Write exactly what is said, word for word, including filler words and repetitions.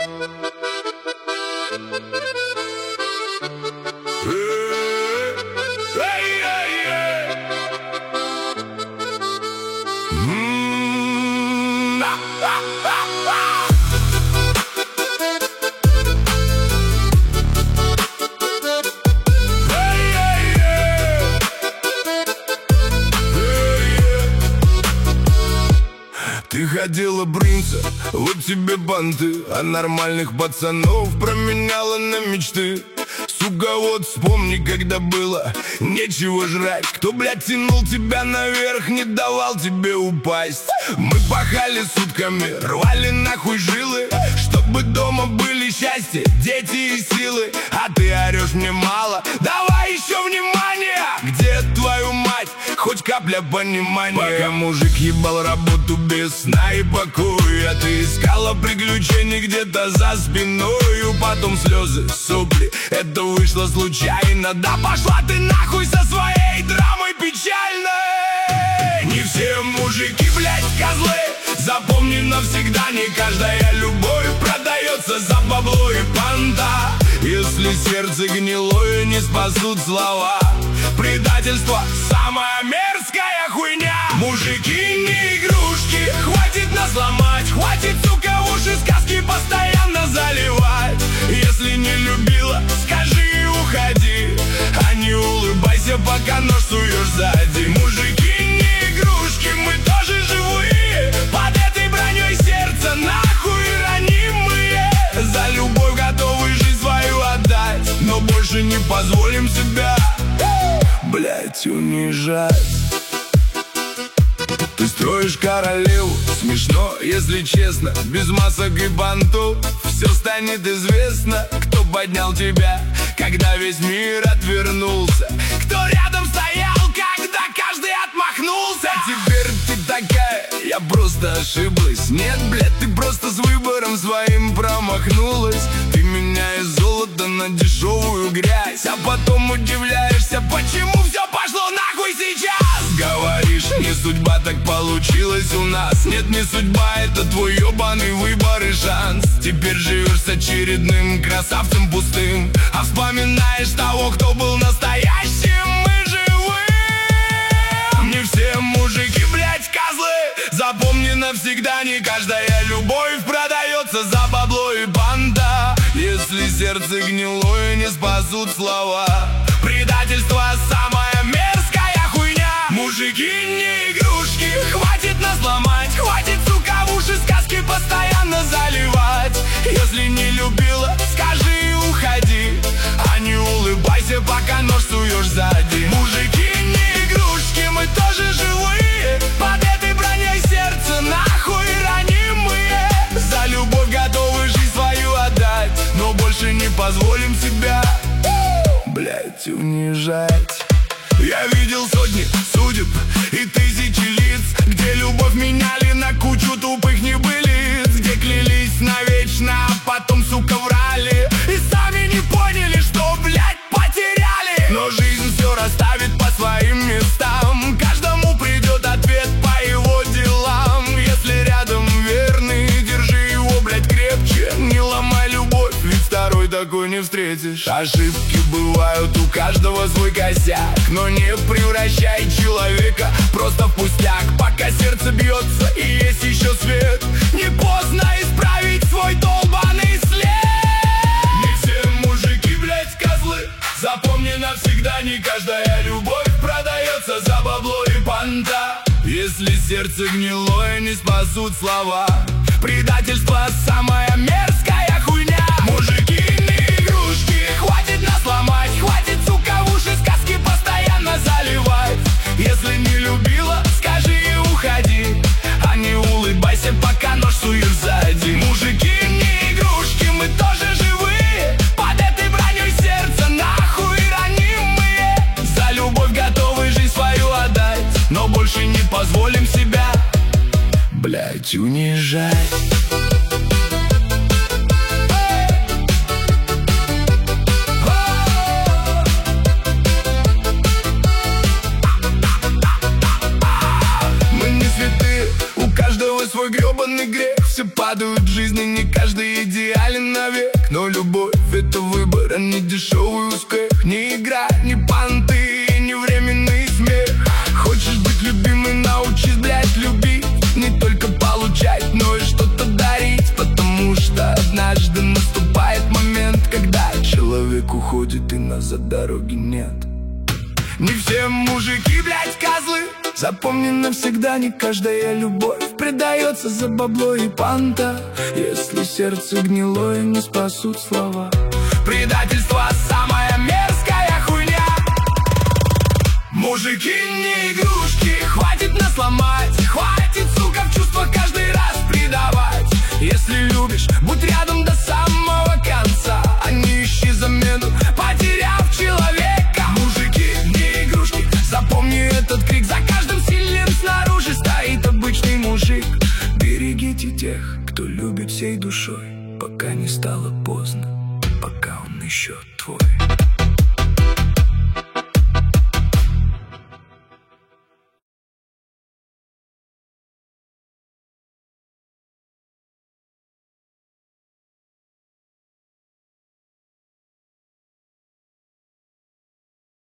Ты хотела принца, вот тебе банты, а нормальных пацанов променяла на мечты. Сука, вот вспомни, когда было нечего жрать. Кто, блядь, тянул тебя наверх, не давал тебе упасть. Мы пахали сутками, рвали нахуй жилы, чтобы дома были счастье, дети и силы. А ты орешь мне мало, давай еще внимание. Где твою мать, хоть капля понимания? Пока мужик ебал работу без сна и покоя, ты искала приключений где-то за спиною. Потом слезы, сопли, это вышло случайно. Да пошла ты нахуй со своей драмой печальной. Не все мужики, блядь, козлы. Запомни навсегда, не каждая любовь продается за бабло и понта. Если сердце гнилое, не спасут слова. Предательство — самая мерзкая хуйня. Мужики не игрушки, хватит нас ломать. Хватит, сука, уши сказки постоянно заливать. Если не любила, скажи и уходи, а не улыбайся, пока нож суешь сзади. Мужики не игрушки, мы тоже живые, под этой броней сердца нахуй ранимые. За любовь готовы жизнь свою отдать, но больше не позволим себя, блять, унижать. Ты строишь королеву, смешно, если честно. Без масок и бантов все станет известно. Кто поднял тебя, когда весь мир отвернулся? Кто рядом стоял, когда каждый отмахнулся? Теперь ты такая, я просто ошиблась. Нет, блядь, ты просто с выбором своим промахнулась. Ты меняешь золото на дешевую грязь, а потом удивляешься, почему все пошло нахуй сейчас. Говоришь, не судьба, так получилось у нас. Нет, не судьба, это твой ебаный выбор и шанс. Теперь живешь с очередным красавцем пустым, а вспоминаешь того, кто был настоящим. Мы живым. Не все мужики, блять, козлы. Запомни навсегда, не каждая любовь продается за бабло и банда. Если сердце гнилое, не спасут слова. Предательство — самая мерзкая хуйня. Мужики не игрушки, хватит нас ломать. Хватит, сука, в уши сказки постоянно заливать. Если не любила, скажи и уходи, а не улыбайся, пока нож суешь сзади. Мужики не игрушки, мы тоже живые, под этой броней сердце нахуй ранимые. За любовь готовы жизнь свою отдать, но больше не позволим себя, блять, унижать. Я видел сотни судеб и тысячи лиц, где любовь меняли на кучу тупых небылиц, где клялись навечно, а потом, сука, врали и сами не поняли, что, блядь, потеряли. Но жизнь все расставит по своим местам, каждому придет ответ по его делам. Если рядом верный, держи его, блядь, крепче. Не ломай любовь, ведь второй такой не встретишь. Ошибки бывают у каждого свой косяк, но не превращай человека просто в пустяк. Пока сердце бьется и есть еще свет, не поздно исправить свой долбаный след. Не все мужики, блять, козлы. Запомни навсегда, не каждая любовь продается за бабло и понта. Если сердце гнилое, не спасут слова. Предательство — самая мерзкая хуйня. Мужики не игрушки, хватит нас ломать. Хватит, сука, в уши сказки постоянно заливать. Если не любила, скажи и уходи, а не улыбайся, пока нож суешь сзади. Мужики не игрушки, мы тоже живые, под этой броней сердца нахуй ранимые. За любовь готовы жизнь свою отдать, но больше не позволим себя, блять, унижать. радует в жизни, не каждый идеален навек. Но любовь — это выбор, а не дешевый успех. Не игра, не понты, не временный смех. Хочешь быть любимой, научись, блядь, любить. Не только получать, но и что-то дарить. Потому что однажды наступает момент, когда человек уходит и назад дороги нет. Не все мужики, блядь, козлы. Запомни навсегда, не каждая любовь предается за бабло и понта. Если сердце гнилое, не спасут слова. Предательство — самая мерзкая хуйня. Мужики не игрушки, хватит нас ломать. Хватит, сука, в чувства каждый раз предавать. Если любишь, будь рядом до самого конца, а не ищи замену, потеряв человека. Мужики не игрушки, запомни этот крик. За каждым сильным снаружи стоит обычный мужик. Берегите тех, кто любит всей душой, пока не стало поздно, пока он еще твой.